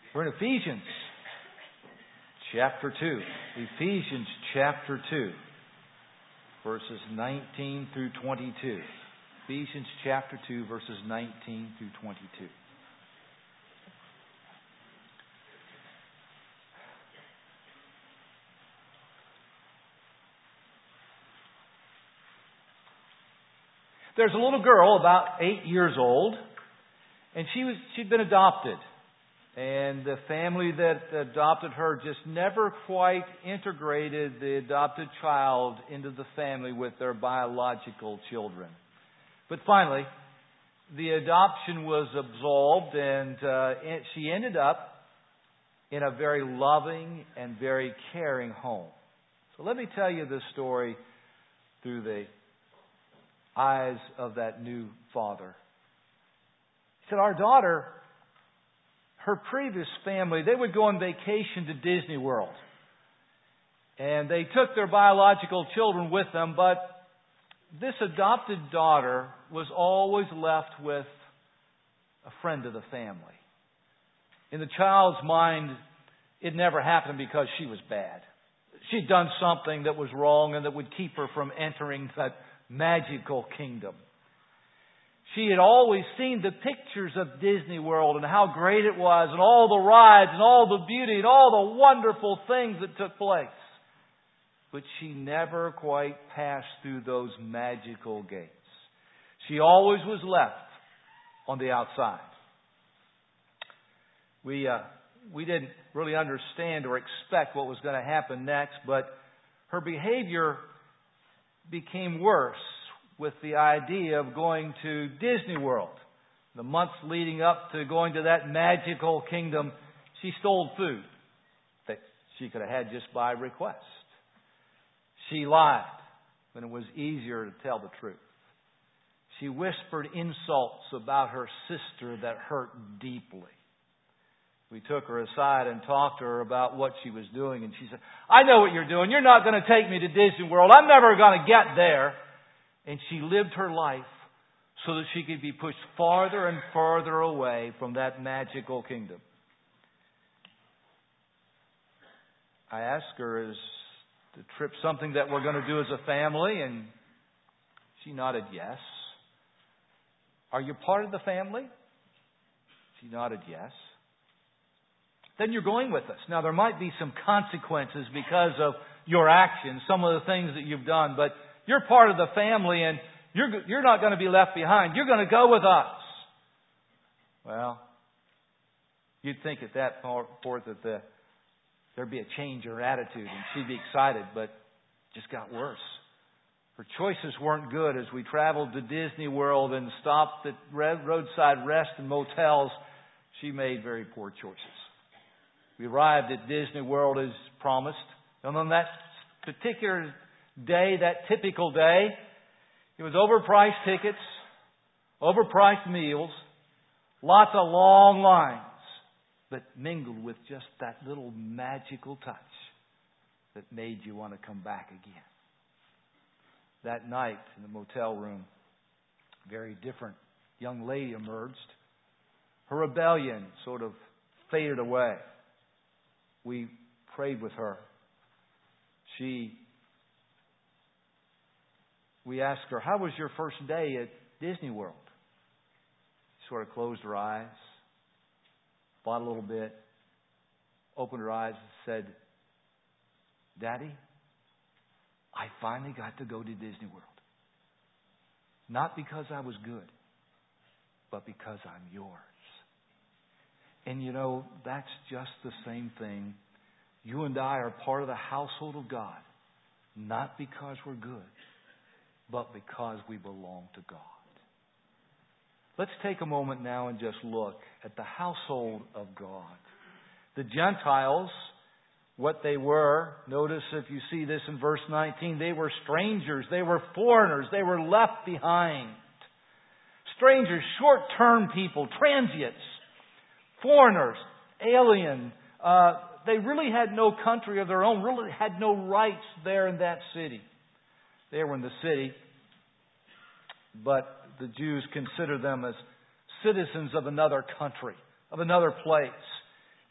We're in Ephesians chapter 2. Ephesians chapter 2, verses 19 through 22. Ephesians chapter 2, verses 19 through 22. There's a little girl about 8 years old, and she'd been adopted. And the family that adopted her just never quite integrated the adopted child into the family with their biological children. But finally, the adoption was absolved, and she ended up in a very loving and very caring home. So let me tell you this story through the eyes of that new father. He said, our daughter, her previous family, they would go on vacation to Disney World. And they took their biological children with them, but this adopted daughter was always left with a friend of the family. In the child's mind, it never happened because she was bad. She'd done something that was wrong and that would keep her from entering that magical kingdom. She had always seen the pictures of Disney World and how great it was and all the rides and all the beauty and all the wonderful things that took place. But she never quite passed through those magical gates. She always was left on the outside. We didn't really understand or expect what was going to happen next, but her behavior became worse with the idea of going to Disney World. The months leading up to going to that magical kingdom, she stole food that she could have had just by request. She lied when it was easier to tell the truth. She whispered insults about her sister that hurt deeply. We took her aside and talked to her about what she was doing, and she said, I know what you're doing. You're not going to take me to Disney World. I'm never going to get there. And she lived her life so that she could be pushed farther and farther away from that magical kingdom. I asked her, is the trip something that we're going to do as a family? And she nodded yes. Are you part of the family? She nodded yes. Then you're going with us. Now, there might be some consequences because of your actions, some of the things that you've done, but you're part of the family and you're not going to be left behind. You're going to go with us. Well, you'd think at that point that there'd be a change in her attitude and she'd be excited, but it just got worse. Her choices weren't good as we traveled to Disney World and stopped at roadside rest and motels. She made very poor choices. We arrived at Disney World as promised. And on that particular day, that typical day, it was overpriced tickets, overpriced meals, lots of long lines, but mingled with just that little magical touch that made you want to come back again. That night in the motel room, a very different young lady emerged. Her rebellion sort of faded away. We prayed with her. We asked her, how was your first day at Disney World? She sort of closed her eyes, thought a little bit, opened her eyes and said, Daddy, I finally got to go to Disney World. Not because I was good, but because I'm yours. And you know, that's just the same thing. You and I are part of the household of God, not because we're good, but because we belong to God. Let's take a moment now and just look at the household of God. The Gentiles, what they were, notice if you see this in verse 19, they were strangers, they were foreigners, they were left behind. Strangers, short-term people, transients, foreigners, alien. They really had no country of their own, really had no rights there in that city. They were in the city, but the Jews considered them as citizens of another country, of another place.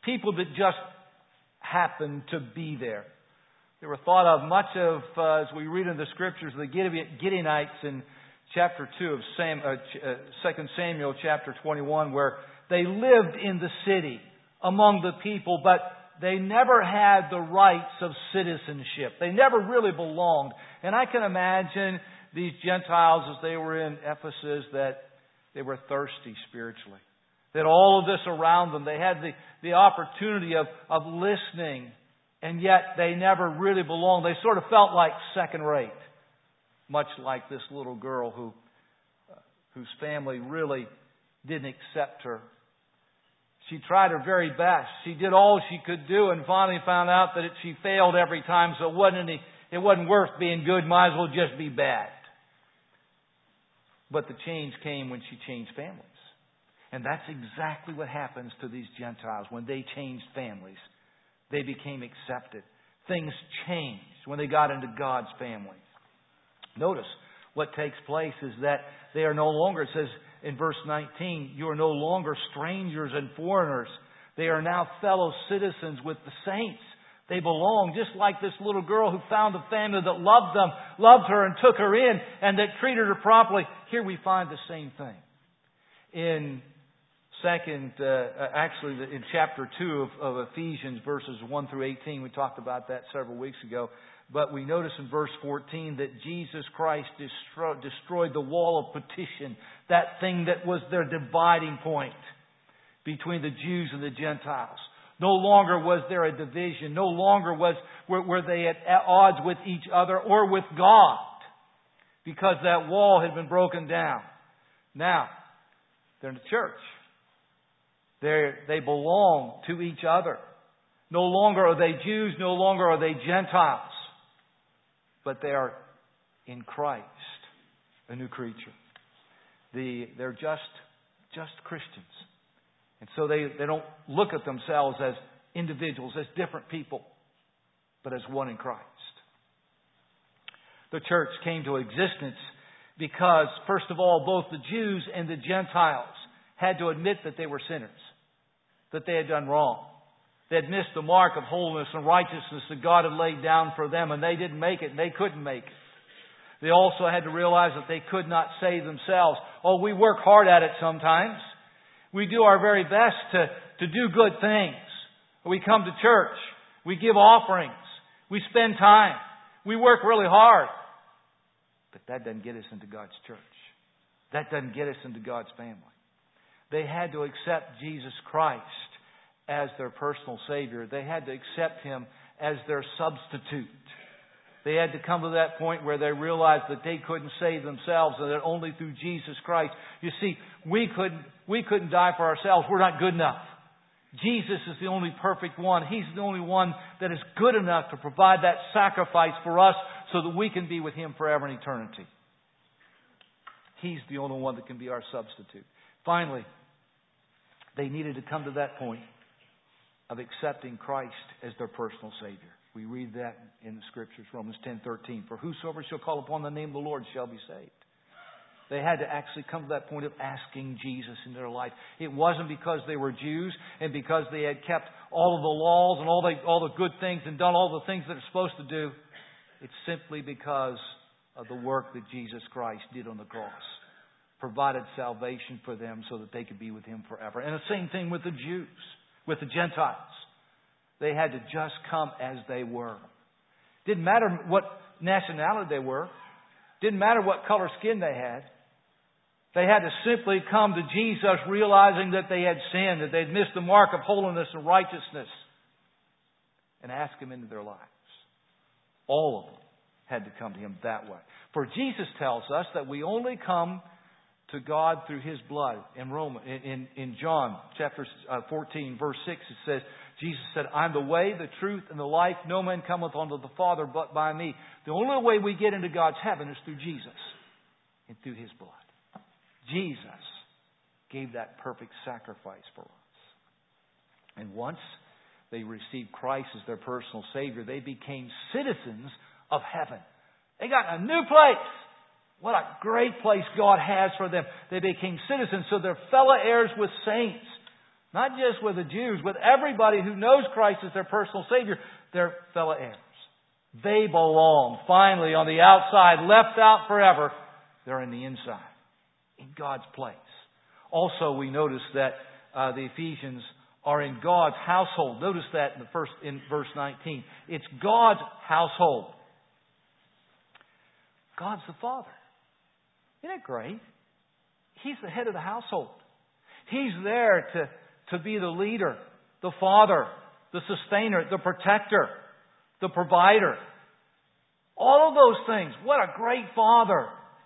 people that just happened to be there. They were thought of much of, as we read in the Scriptures, the Gideonites in chapter 2 of 2 Samuel chapter 21, where they lived in the city among the people, but they never had the rights of citizenship. They never really belonged. And I can imagine these Gentiles, as they were in Ephesus, that they were thirsty spiritually. That all of this around them, they had the opportunity of listening, and yet they never really belonged. They sort of felt like second rate. Much like this little girl whose family really didn't accept her. She tried her very best. She did all she could do, and finally found out that she failed every time, so it wasn't worth being good. Might as well just be bad. But the change came when she changed families. And that's exactly what happens to these Gentiles. When they changed families, they became accepted. Things changed when they got into God's family. Notice what takes place is that they are no longer, it says in verse 19, you are no longer strangers and foreigners. They are now fellow citizens with the saints. They belong, just like this little girl who found a family that loved them, loved her and took her in, and that treated her properly. Here we find the same thing. In in chapter 2 of Ephesians, verses 1 through 18, we talked about that several weeks ago. But we notice in verse 14 that Jesus Christ destroyed the wall of partition, that thing that was their dividing point between the Jews and the Gentiles. No longer was there a division. No longer were they at odds with each other or with God, because that wall had been broken down. Now, they're in the church. They belong to each other. No longer are they Jews. No longer are they Gentiles. But they are in Christ, a new creature. They're just Christians. And so they don't look at themselves as individuals, as different people, but as one in Christ. The church came to existence because, first of all, both the Jews and the Gentiles had to admit that they were sinners, that they had done wrong. They had missed the mark of holiness and righteousness that God had laid down for them, and they didn't make it, and they couldn't make it. They also had to realize that they could not save themselves. Oh, we work hard at it sometimes. We do our very best to do good things. We come to church. We give offerings. We spend time. We work really hard. But that doesn't get us into God's church. That doesn't get us into God's family. They had to accept Jesus Christ as their personal Savior. They had to accept Him as their substitute. They had to come to that point where they realized that they couldn't save themselves and that only through Jesus Christ. You see, we couldn't die for ourselves. We're not good enough. Jesus is the only perfect one. He's the only one that is good enough to provide that sacrifice for us so that we can be with Him forever in eternity. He's the only one that can be our substitute. Finally, they needed to come to that point of accepting Christ as their personal Savior. We read that in the Scriptures, Romans 10:13. For whosoever shall call upon the name of the Lord shall be saved. They had to actually come to that point of asking Jesus in their life. It wasn't because they were Jews and because they had kept all of the laws and all the good things and done all the things that they're supposed to do. It's simply because of the work that Jesus Christ did on the cross. Provided salvation for them so that they could be with Him forever. And the same thing with the Jews, with the Gentiles. They had to just come as they were. Didn't matter what nationality they were. Didn't matter what color skin they had. They had to simply come to Jesus realizing that they had sinned, that they had missed the mark of holiness and righteousness, and ask Him into their lives. All of them had to come to Him that way. For Jesus tells us that we only come to God through His blood. In John chapter 14, verse 6, it says, Jesus said, I'm the way, the truth, and the life. No man cometh unto the Father but by me. The only way we get into God's heaven is through Jesus and through His blood. Jesus gave that perfect sacrifice for us. And once they received Christ as their personal Savior, they became citizens of heaven. They got a new place. What a great place God has for them. They became citizens, so they're fellow heirs with saints. Not just with the Jews, with everybody who knows Christ as their personal Savior, they're fellow heirs. They belong. Finally, on the outside, left out forever, they're in the inside, in God's place. Also, we notice that the Ephesians are in God's household. Notice that in verse 19. It's God's household. God's the Father. Isn't it great? He's the head of the household. He's there to be the leader, the father, the sustainer, the protector, the provider. All of those things. What a great Father.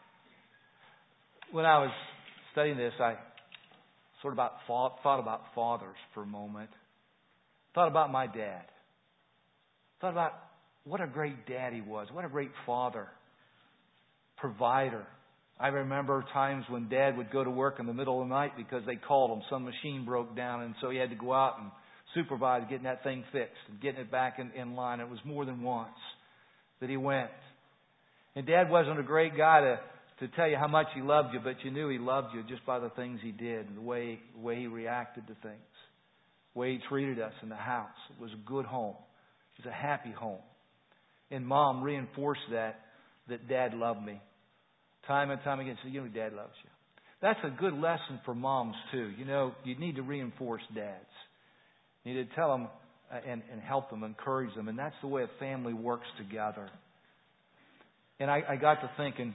When I was studying this, I sort of thought about fathers for a moment. Thought about my dad. Thought about what a great dad he was. What a great father. Provider. I remember times when Dad would go to work in the middle of the night because they called him. Some machine broke down, and so he had to go out and supervise getting that thing fixed and getting it back in line. It was more than once that he went. And Dad wasn't a great guy to tell you how much he loved you, but you knew he loved you just by the things he did and the way he reacted to things, the way he treated us in the house. It was a good home. It was a happy home. And Mom reinforced that Dad loved me. Time and time again, said, Dad loves you. That's a good lesson for moms, too. You need to reinforce dads. You need to tell them and help them, encourage them. And that's the way a family works together. And I got to thinking,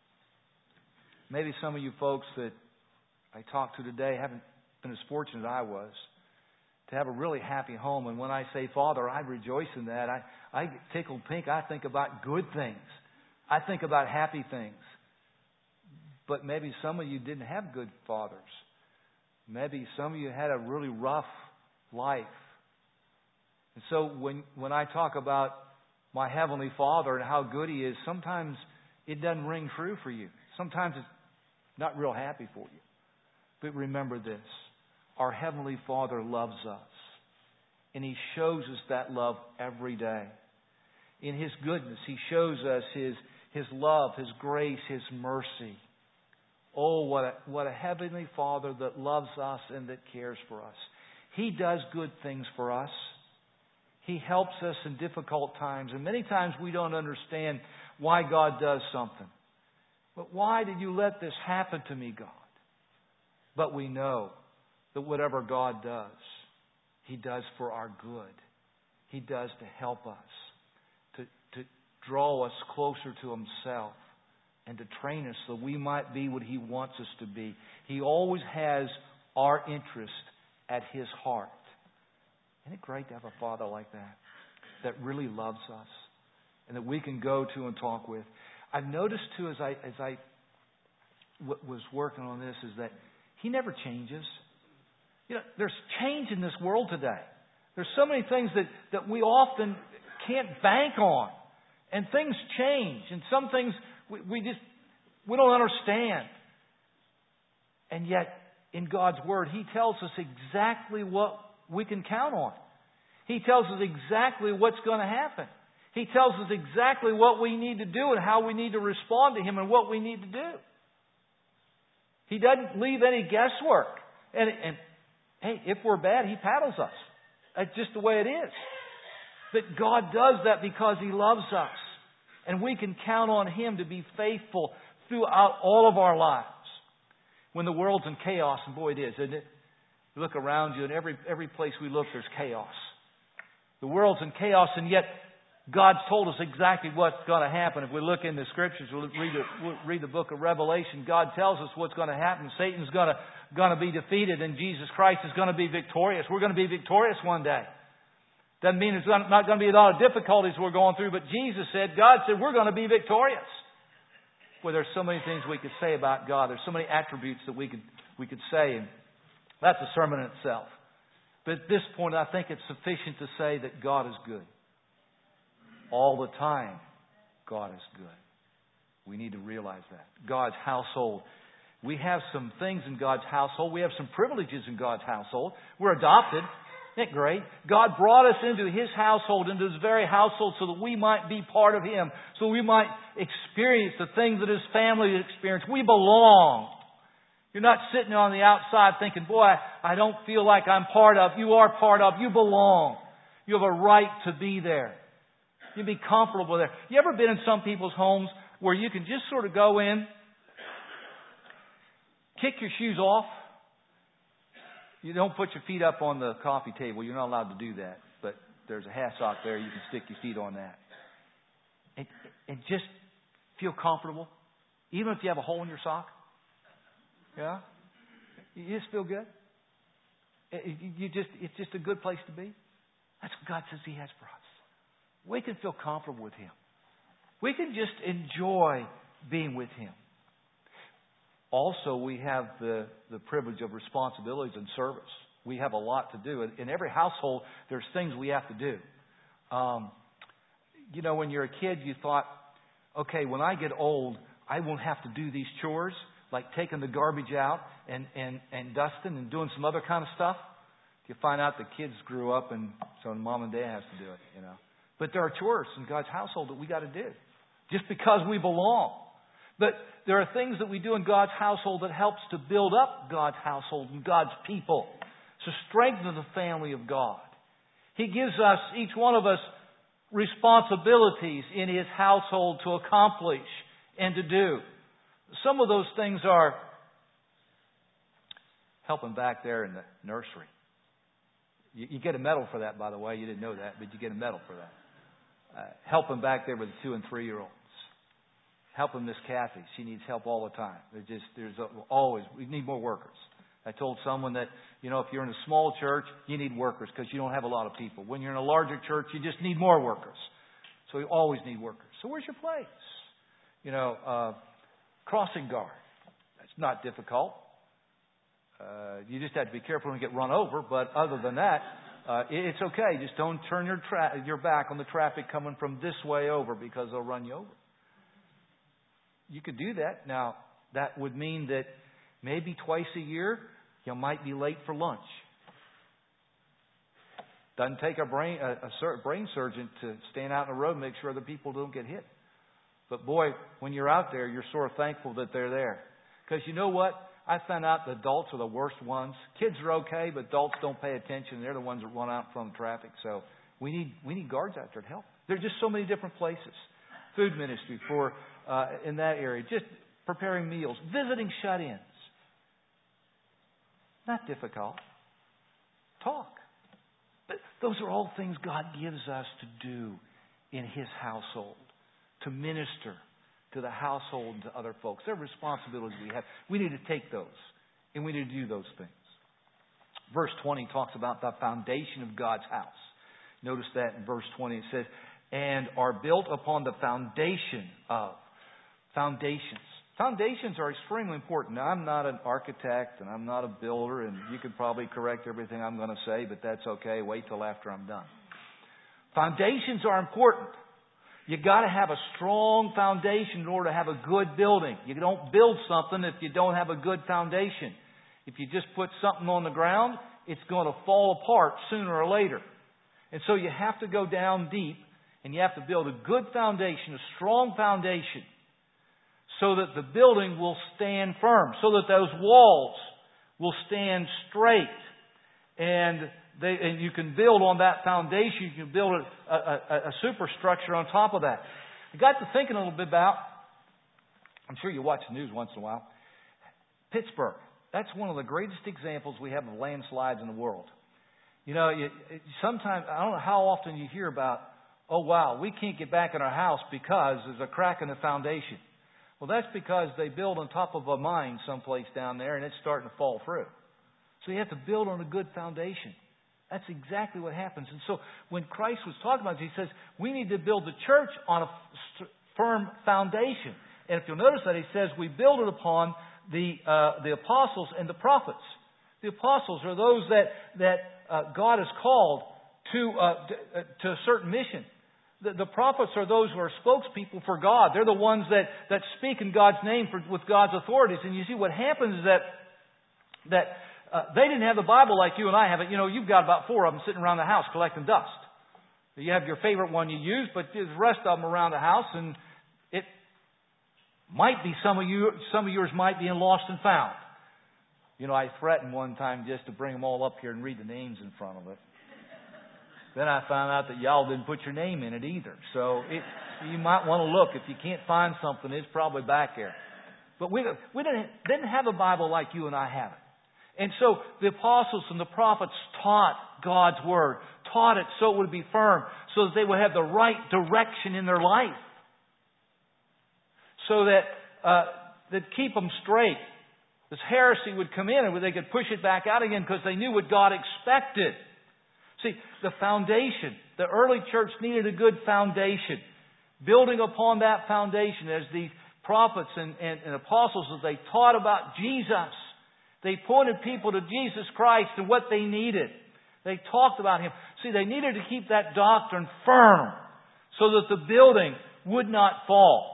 maybe some of you folks that I talked to today haven't been as fortunate as I was to have a really happy home. And when I say Father, I rejoice in that. I get tickled pink. I think about good things. I think about happy things. But maybe some of you didn't have good fathers. Maybe some of you had a really rough life. And so when I talk about my Heavenly Father and how good He is, sometimes it doesn't ring true for you. Sometimes it's not real happy for you. But remember this. Our Heavenly Father loves us. And He shows us that love every day. In His goodness, He shows us His love, His grace, His mercy. Oh, what a Heavenly Father that loves us and that cares for us. He does good things for us. He helps us in difficult times. And many times we don't understand why God does something. But why did you let this happen to me, God? But we know that whatever God does, He does for our good. He does to help us, to draw us closer to Himself, and to train us so we might be what He wants us to be. He always has our interest at His heart. Isn't it great to have a Father like that really loves us and that we can go to and talk with? I've noticed too as I was working on this is that He never changes. There's change in this world today. There's so many things that we often can't bank on. And things change. And some things we don't understand. And yet, in God's Word, He tells us exactly what we can count on. He tells us exactly what's going to happen. He tells us exactly what we need to do and how we need to respond to Him and what we need to do. He doesn't leave any guesswork. And hey, if we're bad, He paddles us. That's just the way it is. But God does that because He loves us. And we can count on Him to be faithful throughout all of our lives. When the world's in chaos, and boy it is, isn't it? You look around you and every place we look there's chaos. The world's in chaos and yet God's told us exactly what's going to happen. If we look in the Scriptures, we'll read the book of Revelation. God tells us what's going to happen. Satan's going to be defeated and Jesus Christ is going to be victorious. We're going to be victorious one day. Doesn't mean there's not going to be a lot of difficulties we're going through, but God said we're going to be victorious. Well, there's so many things we could say about God. There's so many attributes that we could say, and that's a sermon in itself. But at this point, I think it's sufficient to say that God is good. All the time, God is good. We need to realize that. God's household. We have some things in God's household. We have some privileges in God's household. We're adopted. Isn't it great? God brought us into His household, into His very household, so that we might be part of Him, so we might experience the things that His family experienced. We belong. You're not sitting on the outside thinking, boy, I don't feel like I'm part of. You are part of. You belong. You have a right to be there. You be comfortable there. You ever been in some people's homes where you can just sort of go in, kick your shoes off? You don't put your feet up on the coffee table. You're not allowed to do that. But there's a hassock there. You can stick your feet on that. And just feel comfortable. Even if you have a hole in your sock. Yeah? You just feel good. It's just a good place to be. That's what God says He has for us. We can feel comfortable with Him. We can just enjoy being with Him. Also, we have the privilege of responsibilities and service. We have a lot to do. In every household, there's things we have to do. When you're a kid, you thought, okay, when I get old, I won't have to do these chores, like taking the garbage out and dusting and doing some other kind of stuff. You find out the kids grew up and so mom and dad has to do it, But there are chores in God's household that we got to do just because we belong. But there are things that we do in God's household that helps to build up God's household and God's people, to strengthen the family of God. He gives us, each one of us, responsibilities in His household to accomplish and to do. Some of those things are helping back there in the nursery. You get a medal for that, by the way. You didn't know that, but you get a medal for that. Helping back there with the 2- and 3-year-olds. Helping Miss Kathy. She needs help all the time. We need more workers. I told someone that, if you're in a small church, you need workers because you don't have a lot of people. When you're in a larger church, you just need more workers. So you always need workers. So where's your place? Crossing guard. That's not difficult. You just have to be careful when you get run over. But other than that, it's okay. Just don't turn your back on the traffic coming from this way over because they'll run you over. You could do that. Now, that would mean that maybe twice a year you might be late for lunch. Doesn't take a brain surgeon to stand out in the road and make sure other people don't get hit. But boy, when you're out there, you're sort of thankful that they're there. Because you know what? I found out the adults are the worst ones. Kids are okay, but adults don't pay attention. They're the ones that run out from the traffic. So we need guards out there to help. There are just so many different places. Food ministry for in that area. Just preparing meals. Visiting shut-ins. Not difficult. Talk. But those are all things God gives us to do in His household. To minister to the household and to other folks. They're responsibilities we have. We need to take those. And we need to do those things. Verse 20 talks about the foundation of God's house. Notice that in verse 20 it says, and are built upon the foundation of foundations. Foundations are extremely important. Now, I'm not an architect and I'm not a builder, and you could probably correct everything I'm going to say, but that's okay. Wait till after I'm done. Foundations are important. You got to have a strong foundation in order to have a good building. You don't build something if you don't have a good foundation. If you just put something on the ground, it's going to fall apart sooner or later. And so you have to go down deep and you have to build a good foundation, a strong foundation, so that the building will stand firm, so that those walls will stand straight. And you can build on that foundation. You can build a superstructure on top of that. I got to thinking a little bit about, I'm sure you watch the news once in a while, Pittsburgh. That's one of the greatest examples we have of landslides in the world. Sometimes, I don't know how often you hear about, oh wow, we can't get back in our house because there's a crack in the foundation. Well, that's because they build on top of a mine someplace down there and it's starting to fall through. So you have to build on a good foundation. That's exactly what happens. And so when Christ was talking about it, He says, we need to build the church on a firm foundation. And if you'll notice that, He says we build it upon the apostles and the prophets. The apostles are those that God has called to a certain mission. The prophets are those who are spokespeople for God. They're the ones that speak in God's name with God's authorities. And you see what happens is that they didn't have the Bible like you and I have it. You've got about 4 of them sitting around the house collecting dust. You have your favorite one you use, but the rest of them around the house, and it might be some of yours might be in lost and found. I threatened one time just to bring them all up here and read the names in front of it. Then I found out that y'all didn't put your name in it either. So you might want to look. If you can't find something, it's probably back there. But we didn't have a Bible like you and I have it. And so the apostles and the prophets taught God's Word, taught it so it would be firm, so that they would have the right direction in their life. So that keep them straight. This heresy would come in and they could push it back out again because they knew what God expected. See, the foundation, the early church needed a good foundation. Building upon that foundation as the prophets and apostles, as they taught about Jesus, they pointed people to Jesus Christ and what they needed. They talked about Him. See, they needed to keep that doctrine firm so that the building would not fall.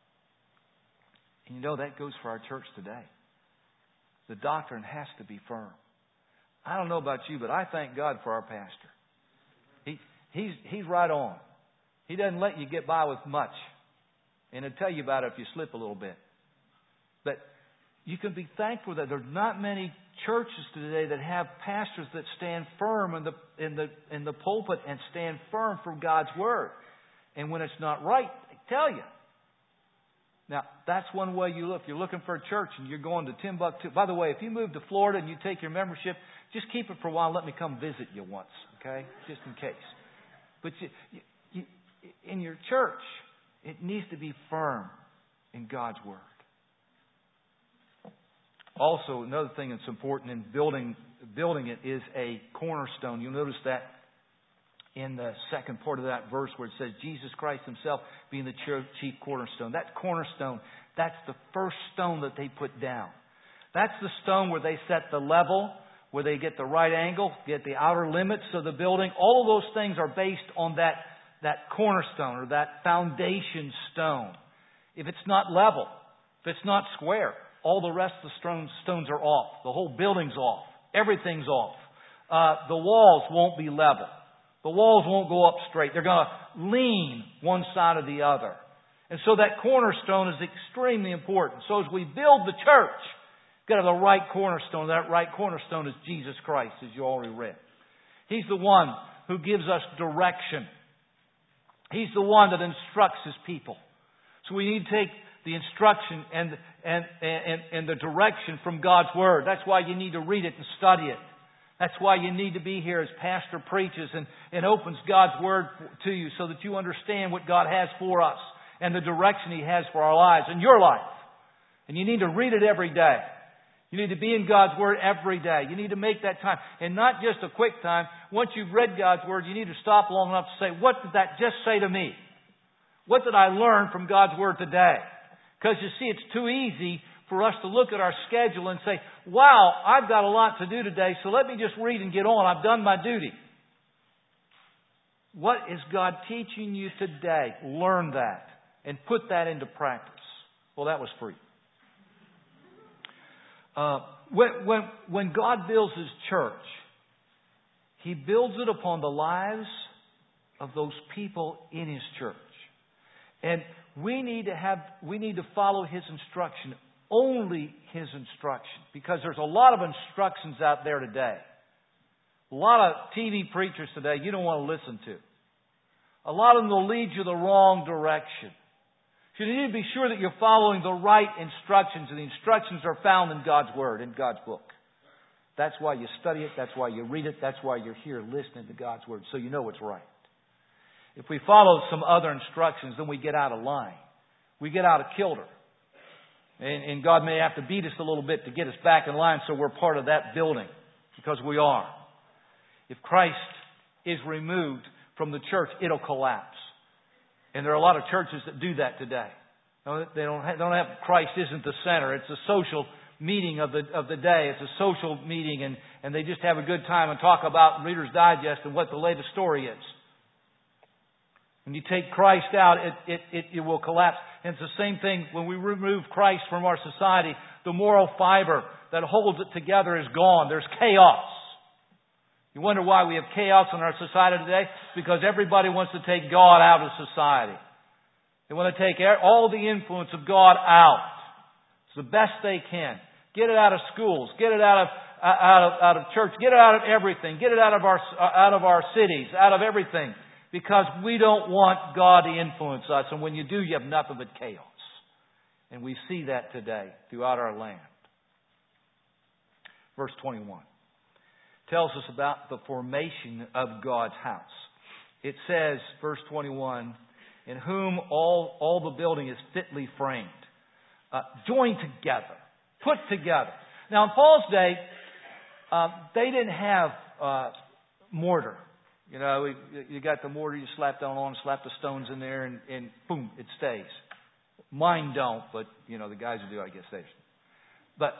And that goes for our church today. The doctrine has to be firm. I don't know about you, but I thank God for our pastor. He's right on. He doesn't let you get by with much. And he'll tell you about it if you slip a little bit. But you can be thankful that there's not many churches today that have pastors that stand firm in the pulpit and stand firm for God's Word. And when it's not right, they tell you. Now, that's one way you look. You're looking for a church and you're going to Timbuktu. By the way, if you move to Florida and you take your membership, just keep it for a while and let me come visit you once, okay? Just in case. But you, in your church, it needs to be firm in God's Word. Also, another thing that's important in building it is a cornerstone. You'll notice that in the second part of that verse where it says Jesus Christ Himself being the chief cornerstone. That cornerstone, that's the first stone that they put down. That's the stone where they set the level, where they get the right angle, get the outer limits of the building. All of those things are based on that cornerstone or that foundation stone. If it's not level, if it's not square, all the rest of the stones are off. The whole building's off. Everything's off. The walls won't be level. The walls won't go up straight. They're going to lean one side or the other. And so that cornerstone is extremely important. So as we build the church, we've got to have the right cornerstone. That right cornerstone is Jesus Christ, as you already read. He's the one who gives us direction. He's the one that instructs His people. So we need to take the instruction and the direction from God's Word. That's why you need to read it and study it. That's why you need to be here as Pastor preaches and opens God's Word to you so that you understand what God has for us and the direction He has for our lives and your life. And you need to read it every day. You need to be in God's Word every day. You need to make that time. And not just a quick time. Once you've read God's Word, you need to stop long enough to say, what did that just say to me? What did I learn from God's Word today? Because you see, it's too easy for us to look at our schedule and say, wow, I've got a lot to do today, so let me just read and get on. I've done my duty. What is God teaching you today? Learn that and put that into practice. Well, that was free. When God builds His church, He builds it upon the lives of those people in His church. And we need to follow His instruction, only His instruction, because there's a lot of instructions out there today. A lot of TV preachers today you don't want to listen to. A lot of them will lead you the wrong direction. So you need to be sure that you're following the right instructions, and the instructions are found in God's Word, in God's book. That's why you study it, that's why you read it, that's why you're here listening to God's Word, so you know what's right. If we follow some other instructions, then we get out of line. We get out of kilter. And God may have to beat us a little bit to get us back in line so we're part of that building. Because we are. If Christ is removed from the church, it'll collapse. And there are a lot of churches that do that today. They don't have Christ isn't the center. It's a social meeting of the day. It's a social meeting and they just have a good time and talk about Reader's Digest and what the latest story is. When you take Christ out, it will collapse. And it's the same thing when we remove Christ from our society. The moral fiber that holds it together is gone. There's chaos. You wonder why we have chaos in our society today? Because everybody wants to take God out of society. They want to take all the influence of God out. It's the best they can. Get it out of schools. Get it out of church. Get it out of everything. Get it out of our cities, out of everything. Because we don't want God to influence us. And when you do, you have nothing but chaos. And we see that today throughout our land. Verse 21 tells us about the formation of God's house. It says, verse 21, in whom all the building is fitly framed, joined together, put together. Now, in Paul's day, they didn't have mortar. You know, you got the mortar, you slap down on, slap the stones in there, and boom, it stays. Mine don't, but, you know, the guys who do, I guess they. But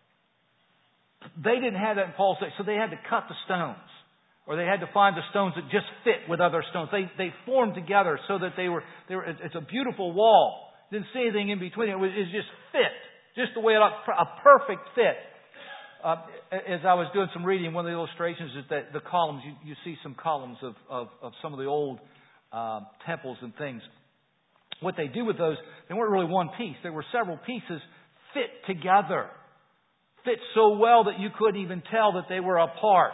they didn't have that in Paul's day, so they had to cut the stones. Or they had to find the stones that just fit with other stones. They formed together so that they were. It's a beautiful wall. Didn't see anything in between. It just fit. Just the way it ought, a perfect fit. As I was doing some reading, one of the illustrations is that the columns, you see some columns of some of the old temples and things. What they do with those, they weren't really one piece. There were several pieces fit together. Fit so well that you couldn't even tell that they were apart.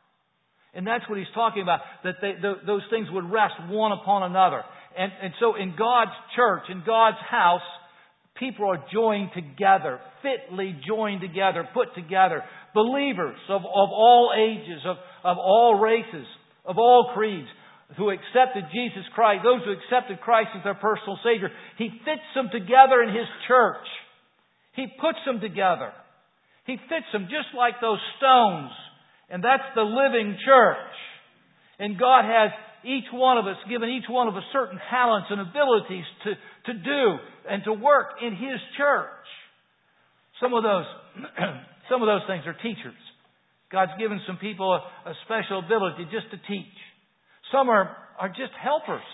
And that's what he's talking about, that those things would rest one upon another. And so in God's church, in God's house, people are joined together, fitly joined together, put together. Believers of all ages, of all races, of all creeds, who accepted Jesus Christ, those who accepted Christ as their personal Savior. He fits them together in His church. He puts them together. He fits them just like those stones. And that's the living church. And God has each one of us, given each one of us certain talents and abilities to do and to work in His church. Some of those things are teachers. God's given some people a special ability just to teach. Some are just helpers.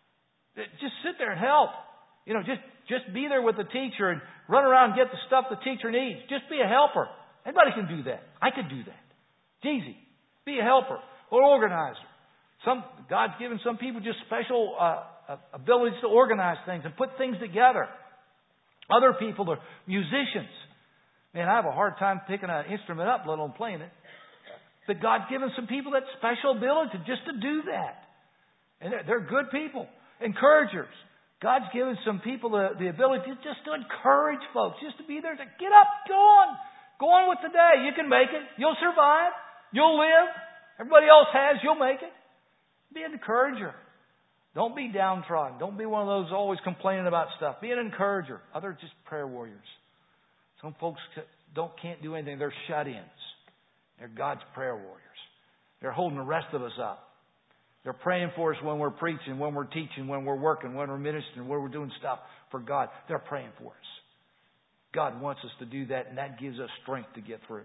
Just sit there and help. You know, just be there with the teacher and run around and get the stuff the teacher needs. Just be a helper. Anybody can do that. I could do that. It's easy. Be a helper or organizer. God's given some people just special abilities to organize things and put things together. Other people are musicians. Man, I have a hard time picking an instrument up, let alone playing it. But God's given some people that special ability just to do that. And they're good people. Encouragers. God's given some people the ability just to encourage folks, just to be there, to get up, go on. Go on with the day. You can make it. You'll survive. You'll live. Everybody else has. You'll make it. Be an encourager. Don't be downtrodden. Don't be one of those always complaining about stuff. Be an encourager. Others just prayer warriors. Some folks can't do anything. They're shut-ins. They're God's prayer warriors. They're holding the rest of us up. They're praying for us when we're preaching, when we're teaching, when we're working, when we're ministering, when we're doing stuff for God. They're praying for us. God wants us to do that, and that gives us strength to get through.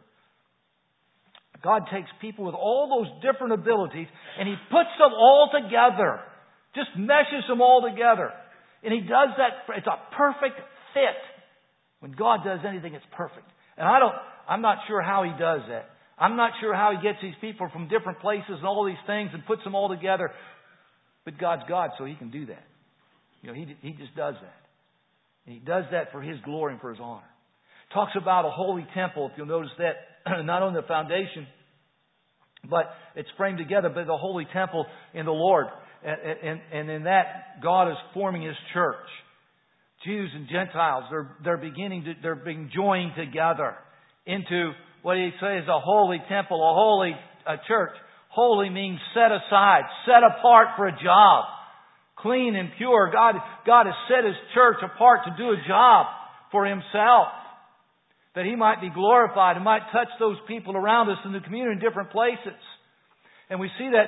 God takes people with all those different abilities, and He puts them all together. Just meshes them all together. And He does that. It's a perfect fit. When God does anything, it's perfect. And I'm not sure how He does that. I'm not sure how He gets these people from different places and all these things and puts them all together. But God's God, so He can do that. You know, He just does that. And He does that for His glory and for His honor. Talks about a holy temple. If you'll notice that, not only the foundation, but it's framed together by the holy temple in the Lord. And in that, God is forming His church. Jews and Gentiles, they're being joined together into what He says a holy temple, a holy church. Holy means set aside, set apart for a job. Clean and pure. God has set His church apart to do a job for Himself. That He might be glorified and might touch those people around us in the community in different places. And we see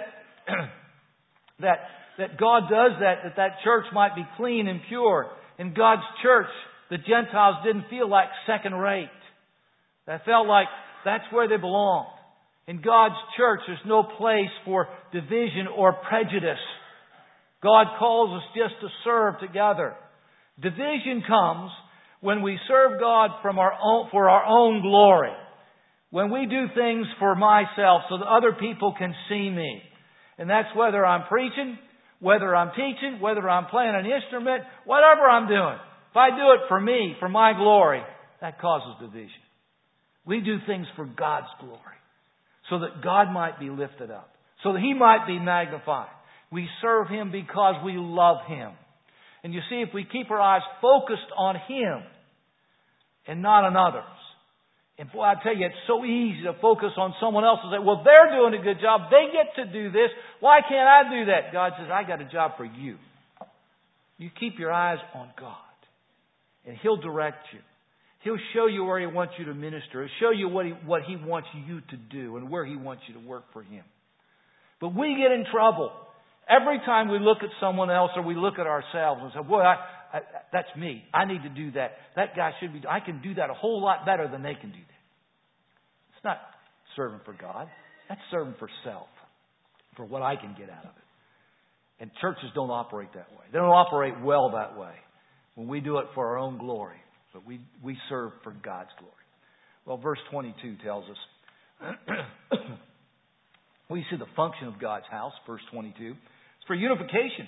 that God does that church might be clean and pure. In God's church, the Gentiles didn't feel like second rate. They felt like that's where they belonged. In God's church, there's no place for division or prejudice. God calls us just to serve together. Division comes when we serve God for our own glory. When we do things for myself so that other people can see me. And that's whether I'm preaching, whether I'm teaching, whether I'm playing an instrument, whatever I'm doing. If I do it for me, for my glory, that causes division. We do things for God's glory, so that God might be lifted up, so that He might be magnified. We serve Him because we love Him. And you see, if we keep our eyes focused on Him and not on others, and boy, I tell you, it's so easy to focus on someone else and say, well, they're doing a good job. They get to do this. Why can't I do that? God says, I got a job for you. You keep your eyes on God, and He'll direct you. He'll show you where He wants you to minister. He'll show you what He wants you to do and where He wants you to work for Him. But we get in trouble every time we look at someone else or we look at ourselves and say, boy, that's me. I need to do that. That guy should be. I can do that a whole lot better than they can do that. It's not serving for God. That's serving for self, for what I can get out of it. And churches don't operate that way. They don't operate well that way when we do it for our own glory. But we serve for God's glory. Well, verse 22 tells us, we see the function of God's house, verse 22. It's for unification.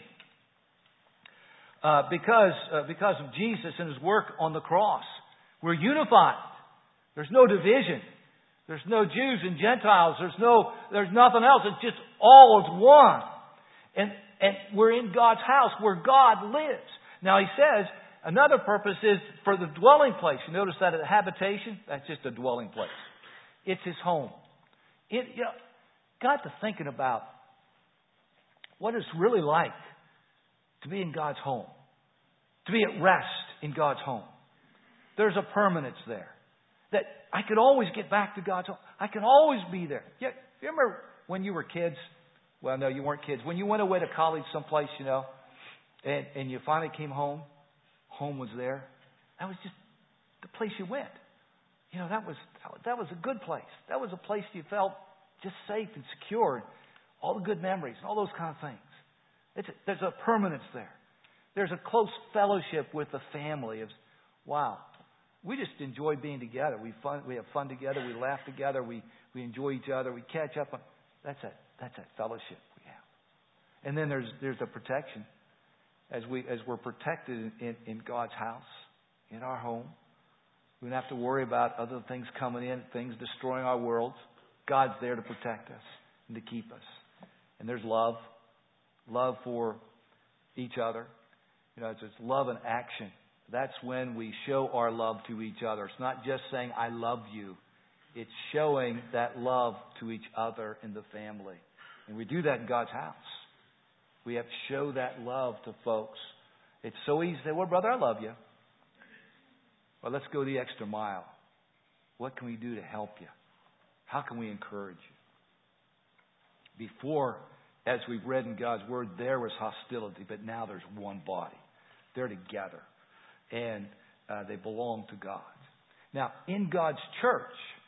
Because of Jesus and His work on the cross, we're unified. There's no division. There's no Jews and Gentiles. There's nothing else. It's just all is one. And we're in God's house where God lives. Now He says another purpose is for the dwelling place. You notice that a habitation, that's just a dwelling place. It's His home. Got to thinking about what it's really like to be in God's home, to be at rest in God's home. There's a permanence there. That I could always get back to God's home. I can always be there. Yeah, you remember when you were kids? Well, no, you weren't kids. When you went away to college someplace, and you finally came home, home was there. That was just the place you went. That was a good place. That was a place you felt just safe and secure. All the good memories and all those kind of things. There's a permanence there. There's a close fellowship with the family. Wow. We just enjoy being together. We have fun together. We laugh together. We enjoy each other. We catch up. That's that fellowship we have. And then there's the protection. As we're protected in God's house, in our home. We don't have to worry about other things coming in, things destroying our worlds. God's there to protect us and to keep us. And there's love. Love for each other. It's love in action. That's when we show our love to each other. It's not just saying, I love you. It's showing that love to each other in the family. And we do that in God's house. We have to show that love to folks. It's so easy to say, well, brother, I love you. Well, let's go the extra mile. What can we do to help you? How can we encourage you? Before, as we've read in God's Word, there was hostility, but now there's one body. They're together. And they belong to God. Now, in God's church,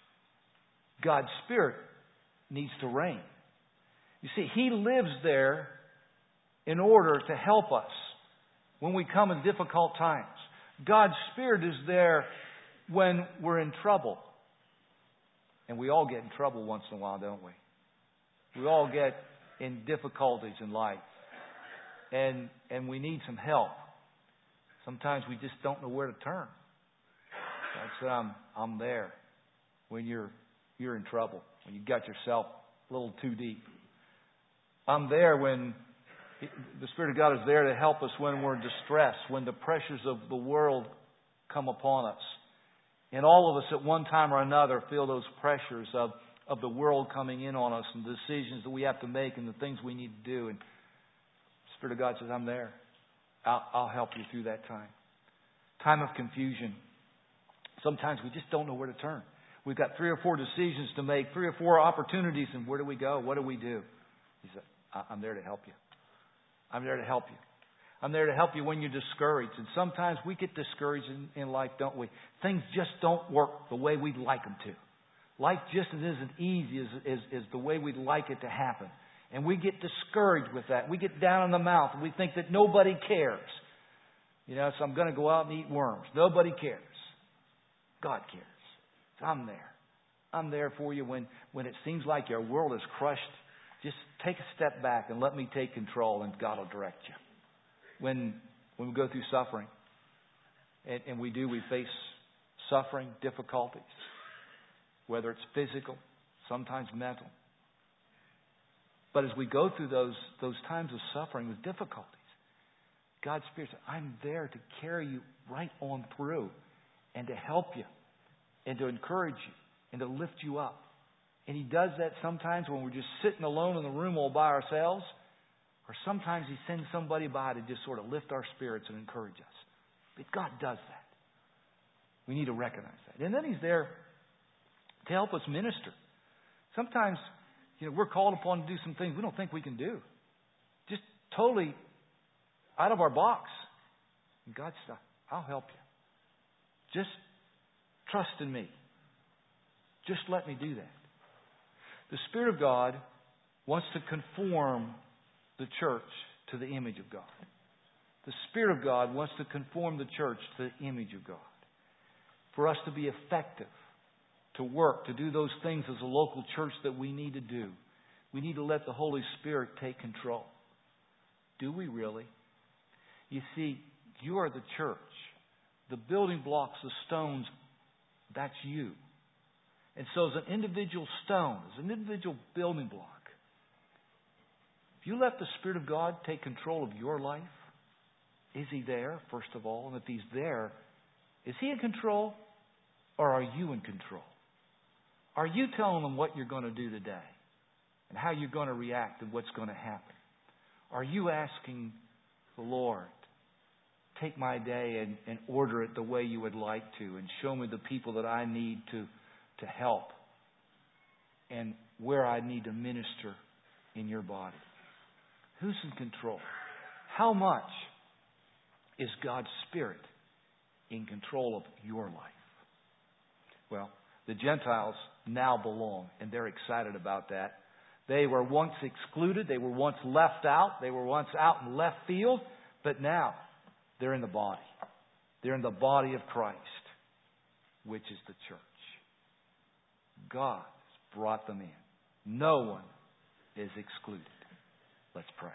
God's Spirit needs to reign. You see, He lives there in order to help us when we come in difficult times. God's Spirit is there when we're in trouble. And we all get in trouble once in a while, don't we? We all get in difficulties in life. And we need some help. Sometimes we just don't know where to turn. God said, I'm there when you're in trouble, when you got yourself a little too deep. I'm there when the Spirit of God is there to help us when we're distressed, when the pressures of the world come upon us. And all of us at one time or another feel those pressures of the world coming in on us and the decisions that we have to make and the things we need to do. And the Spirit of God says, I'm there. I'll help you through that time. Time of confusion. Sometimes we just don't know where to turn. We've got 3 or 4 decisions to make, 3 or 4 opportunities, and where do we go? What do we do? He said, I'm there to help you. I'm there to help you. I'm there to help you when you're discouraged. And sometimes we get discouraged in life, don't we? Things just don't work the way we'd like them to. Life just isn't easy as the way we'd like it to happen. And we get discouraged with that. We get down in the mouth and we think that nobody cares. So I'm going to go out and eat worms. Nobody cares. God cares. So I'm there. I'm there for you when it seems like your world is crushed. Just take a step back and let me take control and God will direct you. When we go through suffering, and we face suffering, difficulties, whether it's physical, sometimes mental. But as we go through those times of suffering with difficulties, God's Spirit says, I'm there to carry you right on through and to help you and to encourage you and to lift you up. And He does that sometimes when we're just sitting alone in the room all by ourselves, or sometimes He sends somebody by to just sort of lift our spirits and encourage us. But God does that. We need to recognize that. And then He's there to help us minister. Sometimes, we're called upon to do some things we don't think we can do. Just totally out of our box. And God said, I'll help you. Just trust in me. Just let me do that. The Spirit of God wants to conform the church to the image of God. The Spirit of God wants to conform the church to the image of God. For us to be effective, to work, to do those things as a local church that we need to do, we need to let the Holy Spirit take control. Do we really? You see, you are the church. The building blocks, the stones, that's you. And so as an individual stone, as an individual building block, if you let the Spirit of God take control of your life, is He there, first of all? And if He's there, is He in control or are you in control? Are you telling Him what you're going to do today and how you're going to react and what's going to happen? Are you asking the Lord, take my day and order it the way you would like to and show me the people that I need to help and where I need to minister in your body? Who's in control? How much is God's Spirit in control of your life? Well, the Gentiles now belong, and they're excited about that. They were once excluded. They were once left out. They were once out in left field. But now they're in the body. They're in the body of Christ, which is the church. God has brought them in. No one is excluded. Let's pray.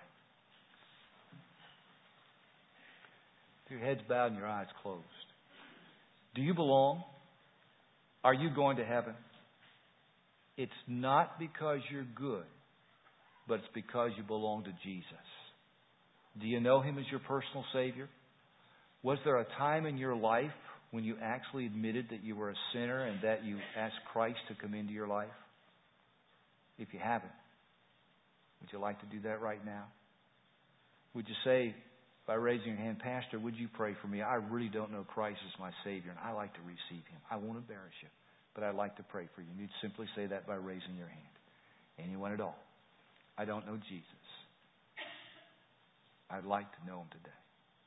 With your heads bowed and your eyes closed. Do you belong? Are you going to heaven? It's not because you're good, but it's because you belong to Jesus. Do you know Him as your personal Savior? Was there a time in your life when you actually admitted that you were a sinner and that you asked Christ to come into your life? If you haven't, would you like to do that right now? Would you say, by raising your hand, Pastor, would you pray for me? I really don't know Christ as my Savior, and I like to receive Him. I won't embarrass you, but I'd like to pray for you. You'd simply say that by raising your hand. Anyone at all. I don't know Jesus. I'd like to know Him today.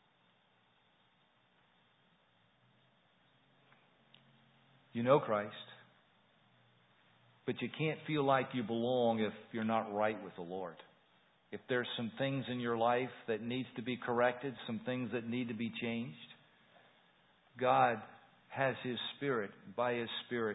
You know Christ, but you can't feel like you belong if you're not right with the Lord. If there's some things in your life that needs to be corrected, some things that need to be changed, God has His Spirit, by His Spirit,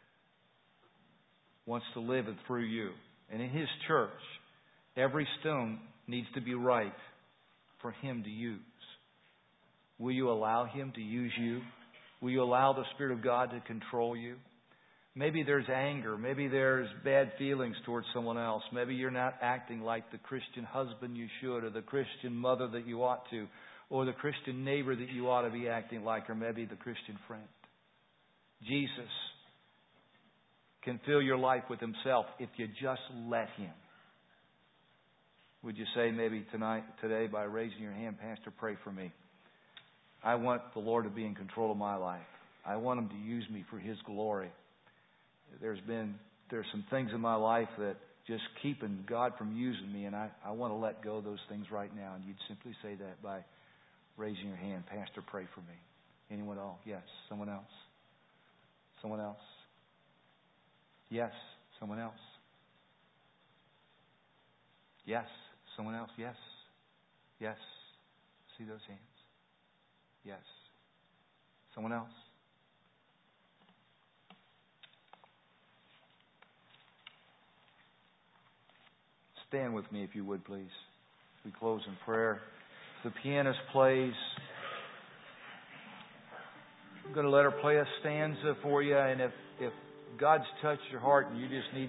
wants to live through you. And in His church, every stone needs to be right for Him to use. Will you allow Him to use you? Will you allow the Spirit of God to control you? Maybe there's anger. Maybe there's bad feelings towards someone else. Maybe you're not acting like the Christian husband you should, or the Christian mother that you ought to, or the Christian neighbor that you ought to be acting like, or maybe the Christian friend. Jesus can fill your life with Himself if you just let Him. Would you say maybe today, by raising your hand, Pastor, pray for me. I want the Lord to be in control of my life. I want Him to use me for His glory. There's some things in my life that just keeping God from using me, and I want to let go of those things right now. And you'd simply say that by raising your hand. Pastor, pray for me. Anyone else? Yes. Someone else? Someone else? Yes. Someone else? Yes. Someone else? Yes. Yes. See those hands? Yes. Someone else? Stand with me if you would, please. We close in prayer. The pianist plays. I'm going to let her play a stanza for you, and if God's touched your heart and you just need